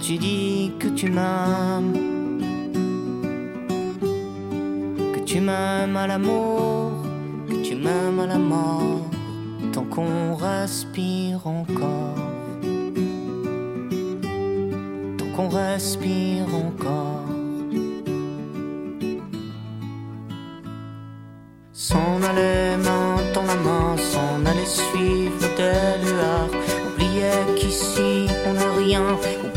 tu dis que tu m'aimes, que tu m'aimes à l'amour, que tu m'aimes à la mort, tant qu'on respire encore, tant qu'on respire encore. S'en allait main dans la main, s'en allait suivre des lueurs, oubliait qu'ici on n'est rien.